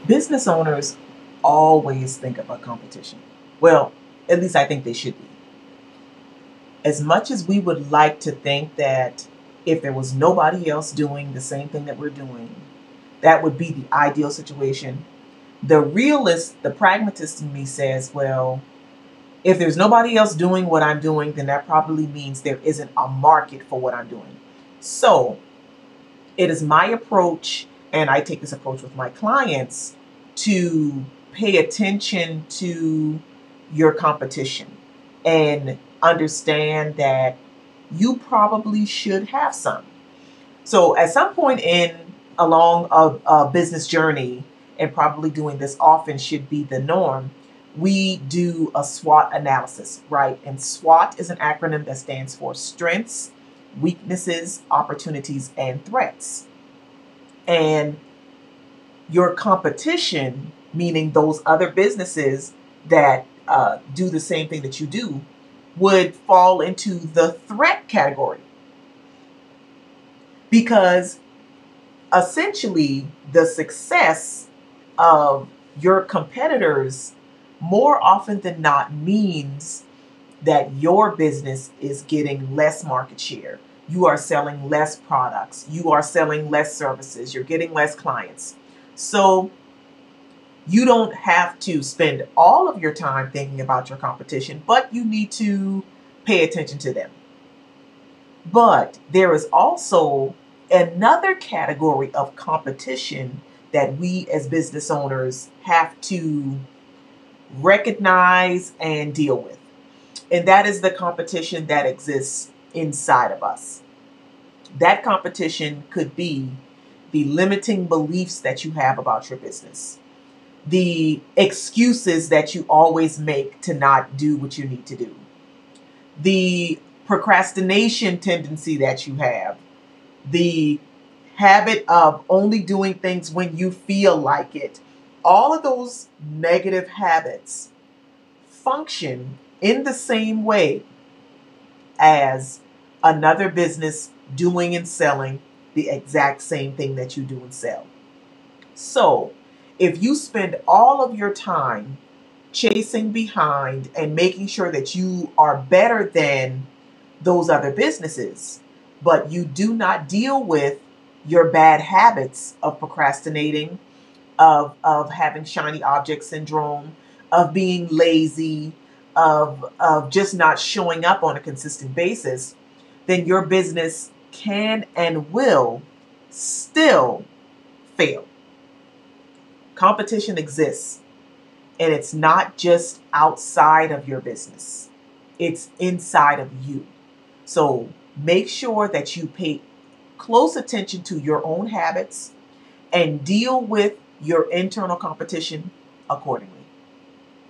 Business owners always think about competition. Well, at least I think they should be. As much as we would like to think that if there was nobody else doing the same thing that we're doing, that would be the ideal situation. The realist, the pragmatist in me says, well, if there's nobody else doing what I'm doing, then that probably means there isn't a market for what I'm doing. So it is my approach, and I take this approach with my clients, to pay attention to your competition and understand that you probably should have some. So at some point in along a business journey, and probably doing this often should be the norm, we do a SWOT analysis, right? And SWOT is an acronym that stands for strengths, weaknesses, opportunities, and threats. And your competition, meaning those other businesses that do the same thing that you do, would fall into the threat category. Because essentially, the success of your competitors more often than not means that your business is getting less market share. You are selling less products. You are selling less services. You're getting less clients. So you don't have to spend all of your time thinking about your competition, but you need to pay attention to them. But there is also another category of competition that we as business owners have to recognize and deal with. And that is the competition that exists inside of us. That competition could be the limiting beliefs that you have about your business, the excuses that you always make to not do what you need to do, the procrastination tendency that you have, the habit of only doing things when you feel like it. All of those negative habits function in the same way as another business doing and selling the exact same thing that you do and sell. So, if you spend all of your time chasing behind and making sure that you are better than those other businesses, but you do not deal with your bad habits of procrastinating, of having shiny object syndrome, of being lazy, of just not showing up on a consistent basis, then your business can and will still fail. Competition exists, and it's not just outside of your business, it's inside of you. So make sure that you pay close attention to your own habits and deal with your internal competition accordingly.